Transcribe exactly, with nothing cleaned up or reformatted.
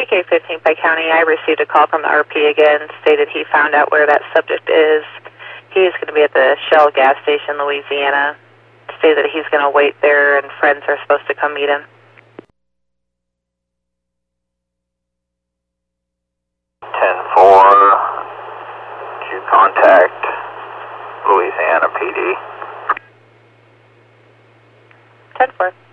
K fifteen Pike County, I received a call from the R P again, stated he found out where that subject is. He's going to be at the Shell gas station, Louisiana. Stated that he's going to wait there and friends are supposed to come meet him. ten four, did you contact Louisiana P D? ten four.